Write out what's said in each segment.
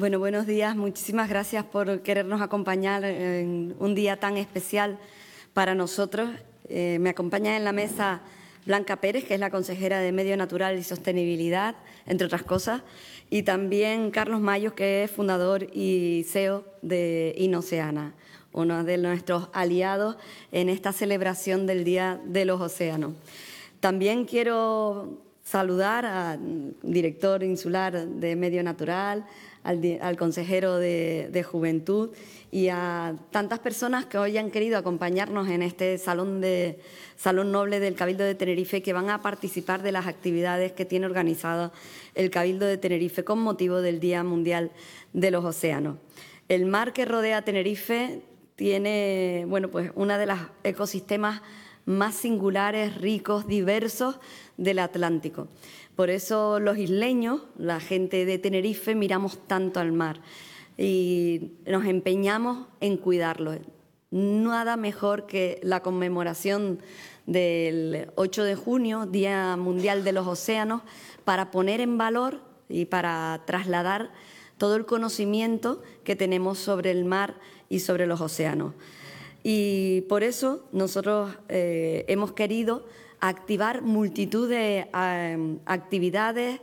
Bueno, buenos días. Muchísimas gracias por querernos acompañar en un día tan especial para nosotros. Me acompaña en la mesa Blanca Pérez, que es la consejera de Medio Natural y Sostenibilidad, entre otras cosas, y también Carlos Mayos, que es fundador y CEO de Inoceana, uno de nuestros aliados en esta celebración del Día de los Océanos. También quiero saludar al director insular de Medio Natural, al consejero de Juventud y a tantas personas que hoy han querido acompañarnos en este Salón Noble del Cabildo de Tenerife, que van a participar de las actividades que tiene organizado el Cabildo de Tenerife con motivo del Día Mundial de los Océanos. El mar que rodea Tenerife tiene, pues uno de los ecosistemas más singulares, ricos, diversos del Atlántico. Por eso los isleños, la gente de Tenerife, miramos tanto al mar y nos empeñamos en cuidarlo. Nada mejor que la conmemoración del 8 de junio, Día Mundial de los Océanos, para poner en valor y para trasladar todo el conocimiento que tenemos sobre el mar y sobre los océanos. Y por eso nosotros hemos querido activar multitud de actividades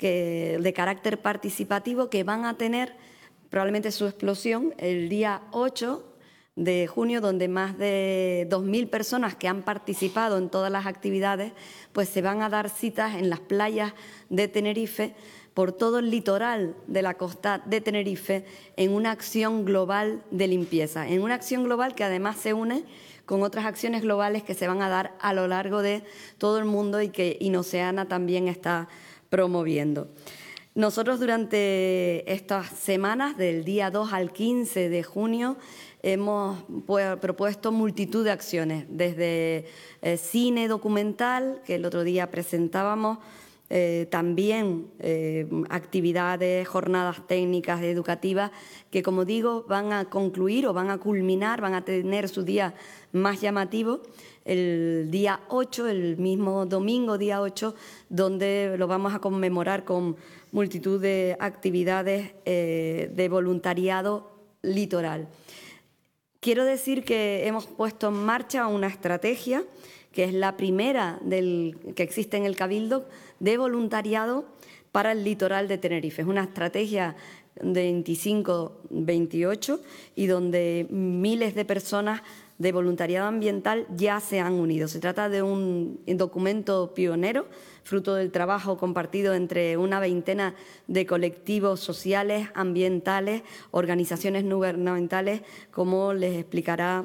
de carácter participativo que van a tener probablemente su explosión el día 8 de junio, donde más de 2.000 personas que han participado en todas las actividades, pues se van a dar citas en las playas de Tenerife, por todo el litoral de la costa de Tenerife, en una acción global de limpieza, en una acción global que además se une con otras acciones globales que se van a dar a lo largo de todo el mundo y que Inoceana también está promoviendo. Nosotros durante estas semanas, del día 2 al 15 de junio, hemos propuesto multitud de acciones, desde cine documental, que el otro día presentábamos, también actividades, jornadas técnicas, educativas, que, como digo, van a concluir o van a culminar, van a tener su día más llamativo el día 8, el mismo domingo, día 8, donde lo vamos a conmemorar con multitud de actividades de voluntariado litoral. Quiero decir que hemos puesto en marcha una estrategia que es la primera que existe en el Cabildo, de voluntariado para el litoral de Tenerife. Es una estrategia de 25-28 y donde miles de personas de voluntariado ambiental ya se han unido. Se trata de un documento pionero, fruto del trabajo compartido entre una veintena de colectivos sociales, ambientales, organizaciones no gubernamentales, como les explicará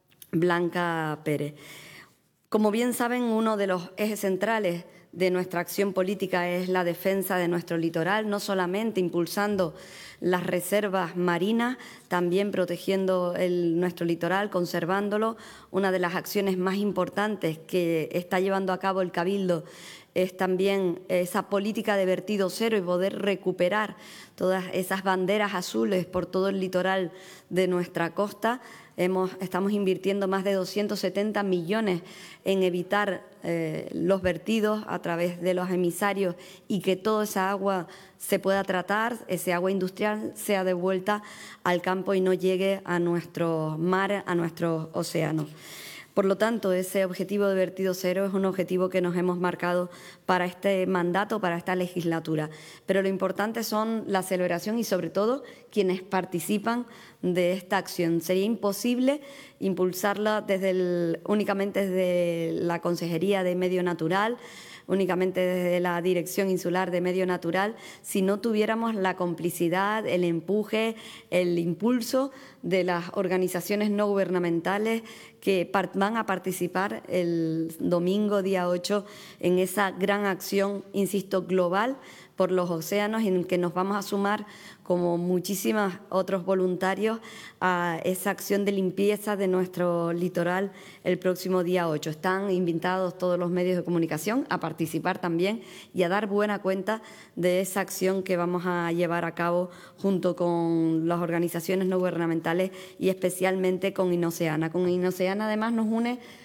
Blanca Pérez. Como bien saben, uno de los ejes centrales de nuestra acción política es la defensa de nuestro litoral, no solamente impulsando las reservas marinas, también protegiendo nuestro litoral, conservándolo. Una de las acciones más importantes que está llevando a cabo el Cabildo es también esa política de vertido cero y poder recuperar todas esas banderas azules por todo el litoral de nuestra costa. Estamos invirtiendo más de 270 millones en evitar los vertidos a través de los emisarios y que toda esa agua se pueda tratar, ese agua industrial sea devuelta al campo y no llegue a nuestros mares, a nuestros océanos. Por lo tanto, ese objetivo de vertido cero es un objetivo que nos hemos marcado para este mandato, para esta legislatura. Pero lo importante son la celebración y, sobre todo, quienes participan de esta acción. Sería imposible impulsarla únicamente desde la Consejería de Medio Natural, únicamente desde la Dirección Insular de Medio Natural, si no tuviéramos la complicidad, el empuje, el impulso de las organizaciones no gubernamentales que van a participar el domingo, día 8, en esa gran acción, insisto, global por los océanos, en el que nos vamos a sumar como muchísimos otros voluntarios a esa acción de limpieza de nuestro litoral el próximo día 8. Están invitados todos los medios de comunicación a participar también y a dar buena cuenta de esa acción que vamos a llevar a cabo junto con las organizaciones no gubernamentales y especialmente con Inoceana. Con Inoceana además nos une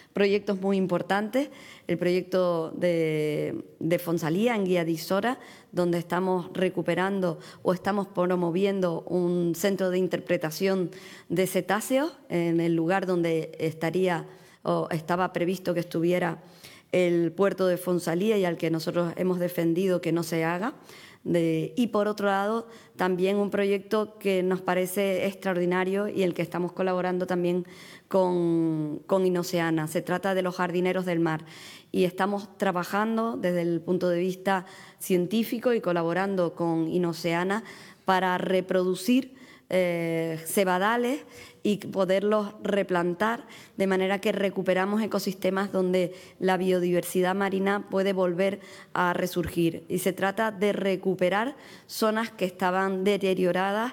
proyectos muy importantes. El proyecto de Fonsalía en Guía de Isora, donde estamos recuperando o estamos promoviendo un centro de interpretación de cetáceos en el lugar donde estaría o estaba previsto que estuviera el puerto de Fonsalía y al que nosotros hemos defendido que no se haga. Y por otro lado, también un proyecto que nos parece extraordinario y el que estamos colaborando también con Inoceana. Se trata de los jardineros del mar y estamos trabajando desde el punto de vista científico y colaborando con Inoceana para reproducir cebadales y poderlos replantar, de manera que recuperamos ecosistemas donde la biodiversidad marina puede volver a resurgir. Y se trata de recuperar zonas que estaban deterioradas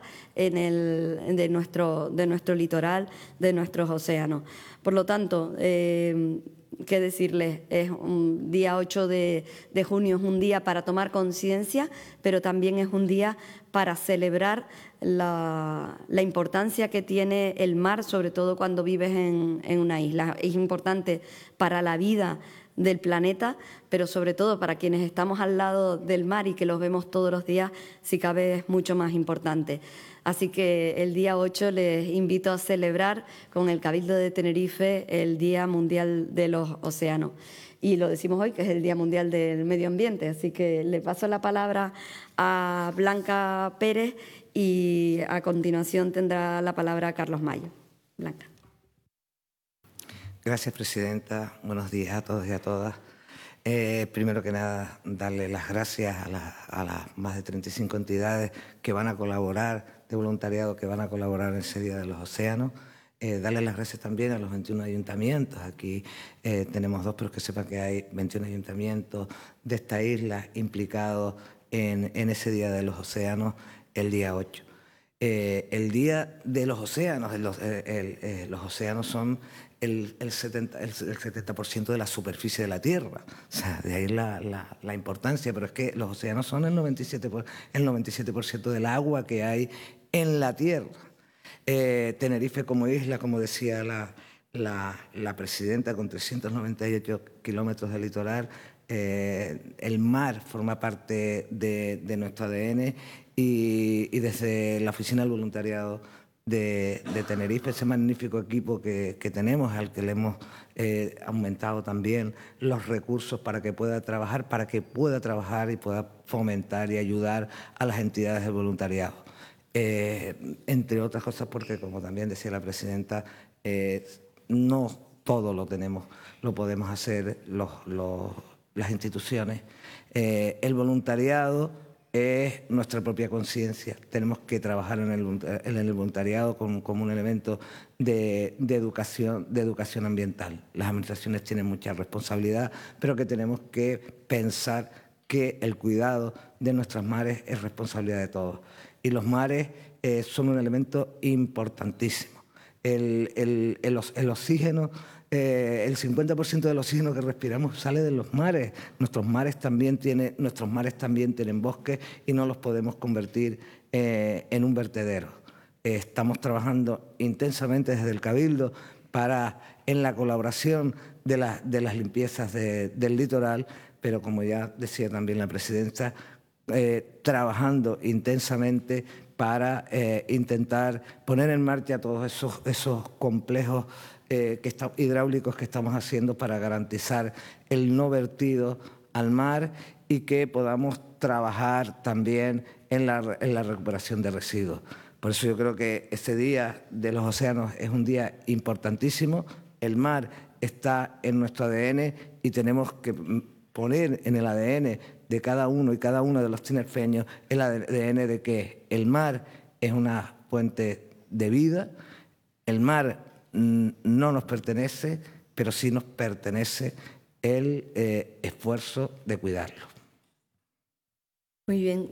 de nuestro litoral, de nuestros océanos. Por lo tanto, ¿qué decirles? Es un día 8 de junio, es un día para tomar conciencia, pero también es un día para celebrar la importancia que tiene el mar, sobre todo cuando vives en una isla. Es importante para la vida del planeta, pero sobre todo para quienes estamos al lado del mar y que los vemos todos los días, si cabe es mucho más importante. Así que el día 8 les invito a celebrar con el Cabildo de Tenerife el Día Mundial de los Océanos. Y lo decimos hoy, que es el Día Mundial del Medio Ambiente. Así que le paso la palabra a Blanca Pérez y a continuación tendrá la palabra Carlos Mayo. Blanca. Gracias, presidenta. Buenos días a todos y a todas. Primero que nada, darle las gracias a las más de 35 entidades que van a colaborar, de voluntariado que van a colaborar en ese Día de los Océanos. Darle las gracias también a los 21 ayuntamientos. Aquí tenemos 2, pero que sepan que hay 21 ayuntamientos de esta isla implicados en ese Día de los Océanos, el día 8. El Día de los Océanos, los océanos son el 70% de la superficie de la Tierra. O sea, de ahí la importancia, pero es que los océanos son el 97% del agua que hay en la Tierra. Tenerife como isla, como decía la presidenta, con 398 kilómetros de litoral, el mar forma parte de nuestro ADN y desde la Oficina del Voluntariado de Tenerife, ese magnífico equipo que tenemos, al que le hemos aumentado también los recursos para que pueda trabajar y pueda fomentar y ayudar a las entidades del voluntariado. Entre otras cosas porque, como también decía la presidenta, no todo lo podemos hacer las instituciones. El voluntariado es nuestra propia conciencia. Tenemos que trabajar en el voluntariado como un elemento de educación ambiental. Las administraciones tienen mucha responsabilidad, pero que tenemos que pensar que el cuidado de nuestros mares es responsabilidad de todos. Y los mares son un elemento importantísimo. El oxígeno, el 50% del oxígeno que respiramos sale de los mares. Nuestros mares también tienen bosques y no los podemos convertir en un vertedero. Estamos trabajando intensamente desde el Cabildo en la colaboración de las limpiezas del litoral, pero como ya decía también la presidenta, trabajando intensamente para intentar poner en marcha todos esos complejos hidráulicos que estamos haciendo para garantizar el no vertido al mar y que podamos trabajar también en la recuperación de residuos. Por eso yo creo que este Día de los Océanos es un día importantísimo. El mar está en nuestro ADN y tenemos que poner en el ADN de cada uno y cada uno de los tinerfeños el ADN de que el mar es una fuente de vida. El mar no nos pertenece, pero sí nos pertenece el esfuerzo de cuidarlo. Muy bien.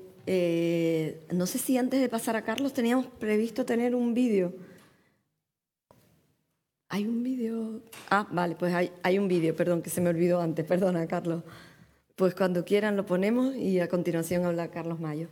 No sé si antes de pasar a Carlos teníamos previsto tener un vídeo. ¿Hay un vídeo? Ah, vale, pues hay un vídeo, perdón, que se me olvidó antes. Perdona, Carlos. Pues cuando quieran lo ponemos y a continuación habla Carlos Mayo.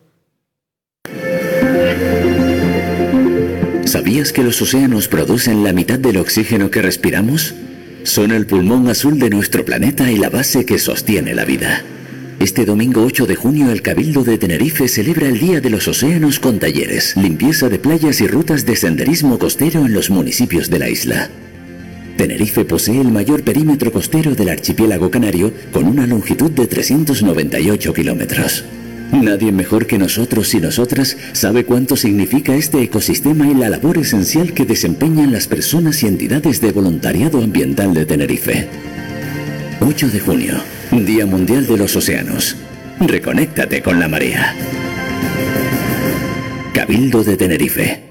¿Sabías que los océanos producen la mitad del oxígeno que respiramos? Son el pulmón azul de nuestro planeta y la base que sostiene la vida. Este domingo 8 de junio el Cabildo de Tenerife celebra el Día de los Océanos con talleres, limpieza de playas y rutas de senderismo costero en los municipios de la isla. Tenerife posee el mayor perímetro costero del archipiélago canario con una longitud de 398 kilómetros. Nadie mejor que nosotros y nosotras sabe cuánto significa este ecosistema y la labor esencial que desempeñan las personas y entidades de voluntariado ambiental de Tenerife. 8 de junio, Día Mundial de los Océanos. Reconéctate con la marea. Cabildo de Tenerife.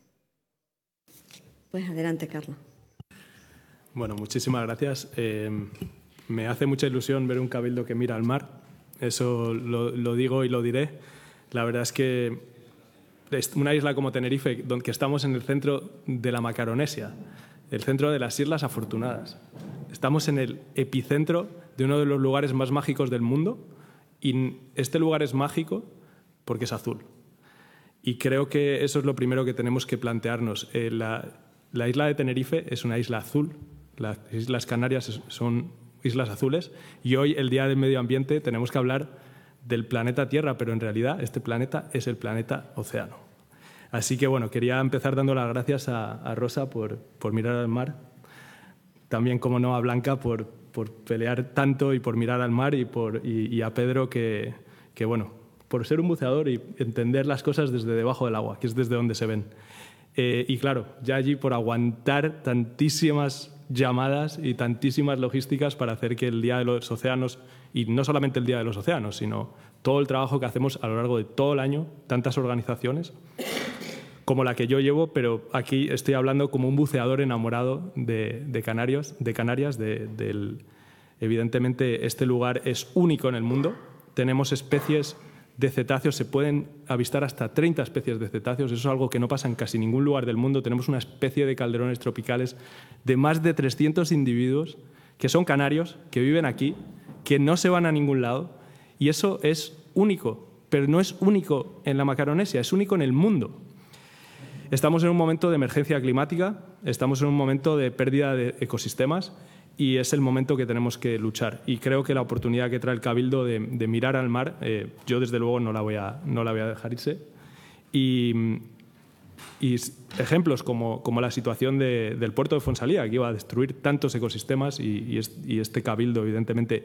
Pues adelante, Carlos. Bueno, muchísimas gracias. Me hace mucha ilusión ver un cabildo que mira al mar. Eso lo digo y lo diré. La verdad es que una isla como Tenerife, donde estamos en el centro de la Macaronesia, el centro de las Islas Afortunadas. Estamos en el epicentro de uno de los lugares más mágicos del mundo y este lugar es mágico porque es azul. Y creo que eso es lo primero que tenemos que plantearnos. La isla de Tenerife es una isla azul, las Islas Canarias son islas azules y hoy, el Día del Medio Ambiente, tenemos que hablar del planeta Tierra, pero en realidad este planeta es el planeta Océano. Así que bueno, quería empezar dando las gracias a Rosa por mirar al mar, también, como no, a Blanca por pelear tanto y por mirar al mar y a Pedro que bueno, por ser un buceador y entender las cosas desde debajo del agua, que es desde donde se ven. Y claro, ya allí por aguantar tantísimas llamadas y tantísimas logísticas para hacer que el Día de los Océanos, y no solamente el Día de los Océanos, sino todo el trabajo que hacemos a lo largo de todo el año, tantas organizaciones como la que yo llevo, pero aquí estoy hablando como un buceador enamorado de Canarias. Evidentemente, este lugar es único en el mundo. Tenemos especies de cetáceos, se pueden avistar hasta 30 especies de cetáceos, eso es algo que no pasa en casi ningún lugar del mundo. Tenemos una especie de calderones tropicales de más de 300 individuos que son canarios, que viven aquí, que no se van a ningún lado, y eso es único, pero no es único en la Macaronesia, es único en el mundo. Estamos en un momento de emergencia climática, estamos en un momento de pérdida de ecosistemas, y es el momento que tenemos que luchar. Y creo que la oportunidad que trae el Cabildo de mirar al mar, yo desde luego no la voy a dejar irse. Y ejemplos como la situación del puerto de Fonsalía, que iba a destruir tantos ecosistemas y este Cabildo evidentemente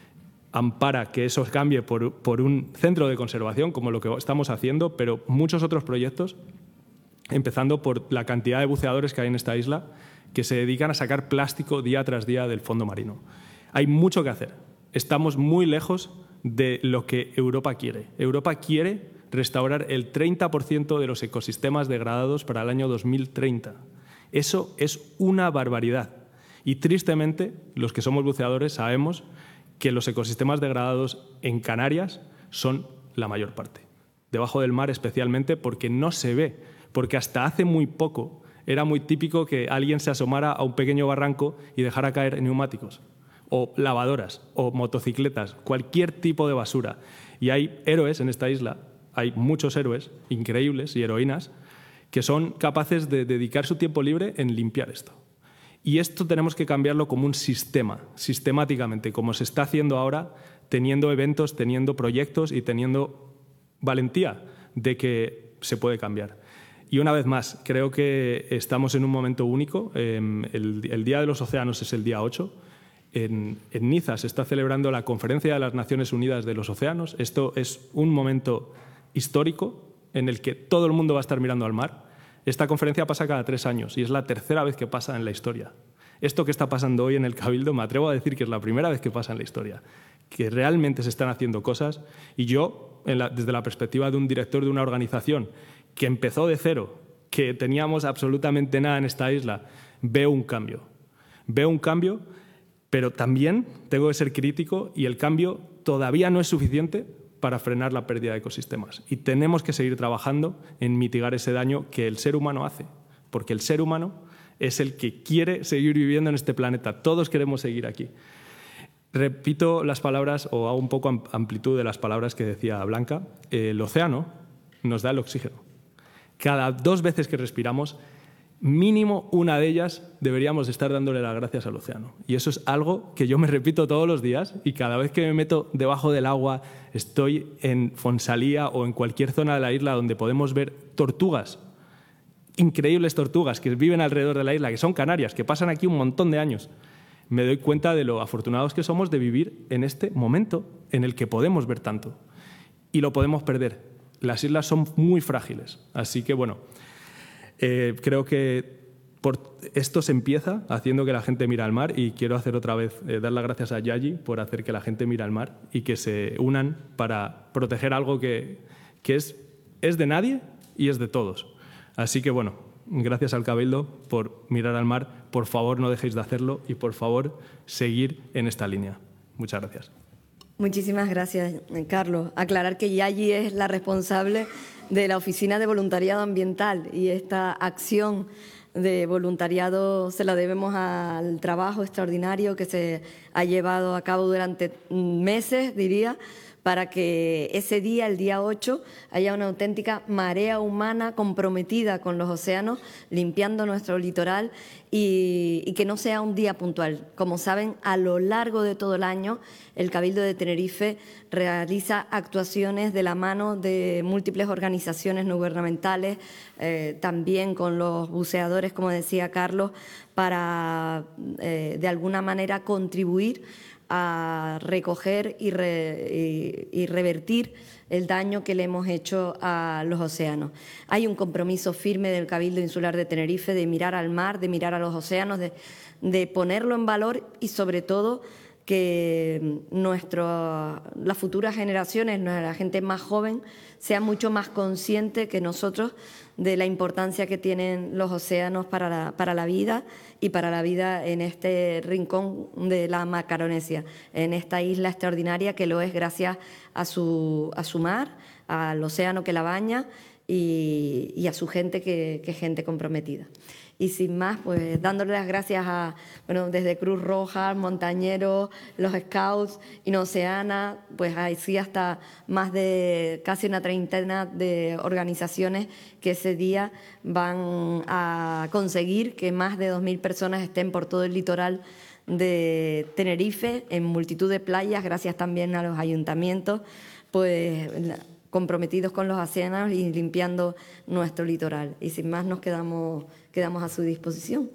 ampara que eso cambie por un centro de conservación como lo que estamos haciendo, pero muchos otros proyectos, empezando por la cantidad de buceadores que hay en esta isla, que se dedican a sacar plástico día tras día del fondo marino. Hay mucho que hacer. Estamos muy lejos de lo que Europa quiere. Europa quiere restaurar el 30% de los ecosistemas degradados para el año 2030. Eso es una barbaridad. Y tristemente, los que somos buceadores sabemos que los ecosistemas degradados en Canarias son la mayor parte. Debajo del mar especialmente, porque no se ve, porque hasta hace muy poco era muy típico que alguien se asomara a un pequeño barranco y dejara caer neumáticos, o lavadoras, o motocicletas, cualquier tipo de basura. Y hay héroes en esta isla, hay muchos héroes increíbles y heroínas que son capaces de dedicar su tiempo libre en limpiar esto. Y esto tenemos que cambiarlo como un sistema, sistemáticamente, como se está haciendo ahora, teniendo eventos, teniendo proyectos y teniendo valentía de que se puede cambiar. Y una vez más, creo que estamos en un momento único. El Día de los Océanos es el día 8. En Niza se está celebrando la Conferencia de las Naciones Unidas de los Océanos. Esto es un momento histórico en el que todo el mundo va a estar mirando al mar. Esta conferencia pasa cada 3 años y es la tercera vez que pasa en la historia. Esto que está pasando hoy en el Cabildo, me atrevo a decir que es la primera vez que pasa en la historia, que realmente se están haciendo cosas. Y yo, desde la perspectiva de un director de una organización que empezó de cero, que teníamos absolutamente nada en esta isla, veo un cambio. Veo un cambio, pero también tengo que ser crítico y el cambio todavía no es suficiente para frenar la pérdida de ecosistemas. Y tenemos que seguir trabajando en mitigar ese daño que el ser humano hace, porque el ser humano es el que quiere seguir viviendo en este planeta. Todos queremos seguir aquí. Repito las palabras, o hago un poco amplitud de las palabras que decía Blanca. El océano nos da el oxígeno. Cada 2 veces que respiramos mínimo una de ellas deberíamos estar dándole las gracias al océano. Y eso es algo que yo me repito todos los días, y cada vez que me meto debajo del agua, estoy en Fonsalía o en cualquier zona de la isla donde podemos ver tortugas, increíbles tortugas que viven alrededor de la isla, que son canarias, que pasan aquí un montón de años, me doy cuenta de lo afortunados que somos de vivir en este momento en el que podemos ver tanto. Y lo podemos perder. Las islas son muy frágiles. Así que, bueno, creo que esto se empieza haciendo que la gente mire al mar, y quiero hacer otra vez, dar las gracias a Yayi por hacer que la gente mire al mar y que se unan para proteger algo que es de nadie y es de todos. Así que, bueno, gracias al Cabildo por mirar al mar. Por favor, no dejéis de hacerlo y, por favor, seguir en esta línea. Muchas gracias. Muchísimas gracias, Carlos. Aclarar que Yayi es la responsable de la Oficina de Voluntariado Ambiental, y esta acción de voluntariado se la debemos al trabajo extraordinario que se ha llevado a cabo durante meses, diría, para que ese día, el día 8, haya una auténtica marea humana comprometida con los océanos, limpiando nuestro litoral, y que no sea un día puntual. Como saben, a lo largo de todo el año, el Cabildo de Tenerife realiza actuaciones de la mano de múltiples organizaciones no gubernamentales, también con los buceadores, como decía Carlos, para de alguna manera contribuir a recoger y revertir el daño que le hemos hecho a los océanos. Hay un compromiso firme del Cabildo Insular de Tenerife de mirar al mar, de mirar a los océanos, de ponerlo en valor, y sobre todo que las futuras generaciones, la gente más joven, sea mucho más consciente que nosotros de la importancia que tienen los océanos para la vida, y para la vida en este rincón de la Macaronesia, en esta isla extraordinaria que lo es gracias a su mar, al océano que la baña, y a su gente, que es gente comprometida. Y sin más, pues dándole las gracias desde Cruz Roja, Montañeros, los Scouts, Inoceana, pues así hasta más de casi una treintena de organizaciones que ese día van a conseguir que más de 2.000 personas estén por todo el litoral de Tenerife, en multitud de playas, gracias también a los ayuntamientos, pues comprometidos con los océanos y limpiando nuestro litoral. Y sin más, nos quedamos a su disposición.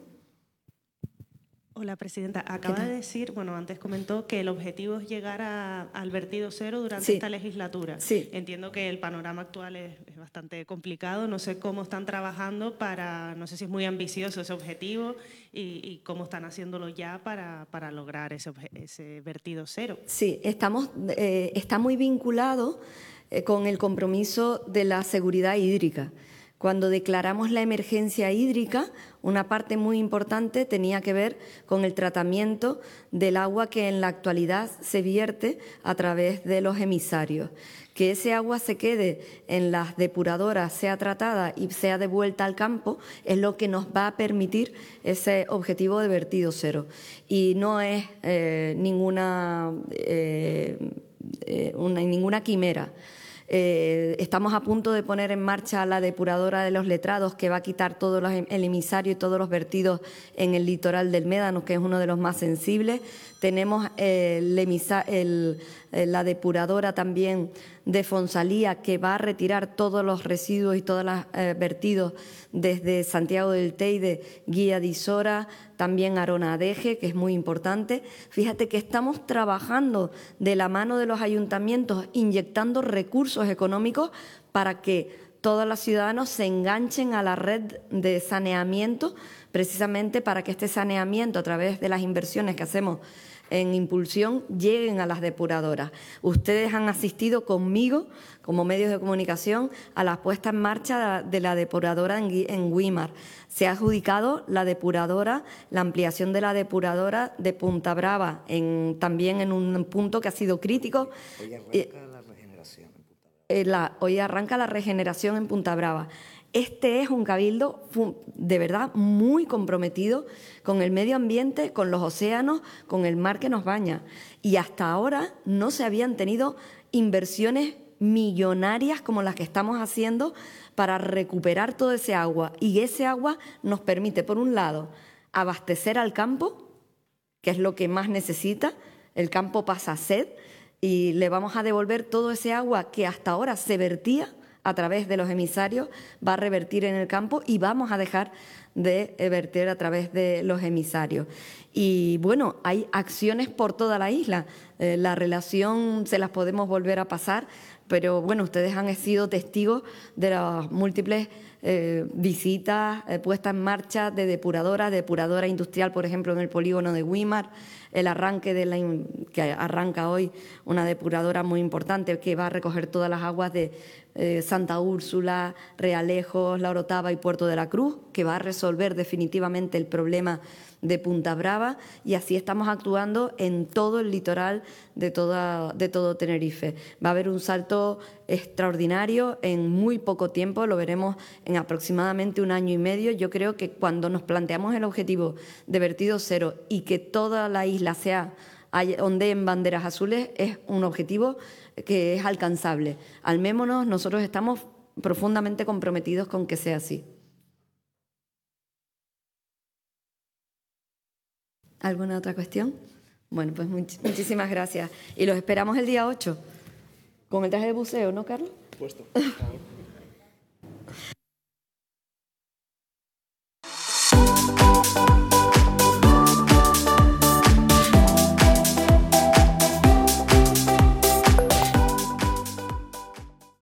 Hola, Presidenta. Acaba de decir, antes comentó que el objetivo es llegar al vertido cero durante esta legislatura. Sí. Entiendo que el panorama actual es bastante complicado. No sé cómo están trabajando no sé si es muy ambicioso ese objetivo, y cómo están haciéndolo ya para lograr ese vertido cero. Sí, está muy vinculado con el compromiso de la seguridad hídrica. Cuando declaramos la emergencia hídrica, una parte muy importante tenía que ver con el tratamiento del agua que en la actualidad se vierte a través de los emisarios. Que ese agua se quede en las depuradoras, sea tratada y sea devuelta al campo, es lo que nos va a permitir ese objetivo de vertido cero. Y no es ninguna quimera. Estamos a punto de poner en marcha la depuradora de los Letrados, que va a quitar todo el emisario y todos los vertidos en el litoral del Médano, que es uno de los más sensibles. Tenemos la depuradora también de Fonsalía, que va a retirar todos los residuos y todos los vertidos desde Santiago del Teide, Guía de Isora, también Arona Adeje, que es muy importante. Fíjate que estamos trabajando de la mano de los ayuntamientos, inyectando recursos económicos para que todos los ciudadanos se enganchen a la red de saneamiento, precisamente para que este saneamiento, a través de las inversiones que hacemos en impulsión, lleguen a las depuradoras. Ustedes han asistido conmigo, como medios de comunicación, a la puesta en marcha de la depuradora en Güímar. Se ha adjudicado la ampliación de la depuradora de Punta Brava, también en un punto que ha sido crítico. Hoy arranca la regeneración en Punta Brava. Este es un cabildo de verdad muy comprometido con el medio ambiente, con los océanos, con el mar que nos baña. Y hasta ahora no se habían tenido inversiones millonarias como las que estamos haciendo para recuperar todo ese agua. Y ese agua nos permite, por un lado, abastecer al campo, que es lo que más necesita. El campo pasa sed y le vamos a devolver todo ese agua que hasta ahora se vertía a través de los emisarios, va a revertir en el campo y vamos a dejar de verter a través de los emisarios. Y bueno, hay acciones por toda la isla. La relación se las podemos volver a pasar, pero bueno, ustedes han sido testigos de las múltiples visitas, puesta en marcha de depuradora industrial, por ejemplo, en el polígono de Güímar, el arranque que arranca hoy una depuradora muy importante que va a recoger todas las aguas de Santa Úrsula, Realejos, La Orotava y Puerto de la Cruz, que va a resolver definitivamente el problema de Punta Brava, y así estamos actuando en todo el litoral de todo Tenerife. Va a haber un salto extraordinario en muy poco tiempo, lo veremos en aproximadamente 1 año y medio. Yo creo que cuando nos planteamos el objetivo de vertido cero y que toda la isla ondeen banderas azules, es un objetivo que es alcanzable. Almémonos, nosotros estamos profundamente comprometidos con que sea así. ¿Alguna otra cuestión? Bueno, pues muchísimas gracias. Y los esperamos el día 8 con el traje de buceo, ¿no, Carlos? Puesto, por favor.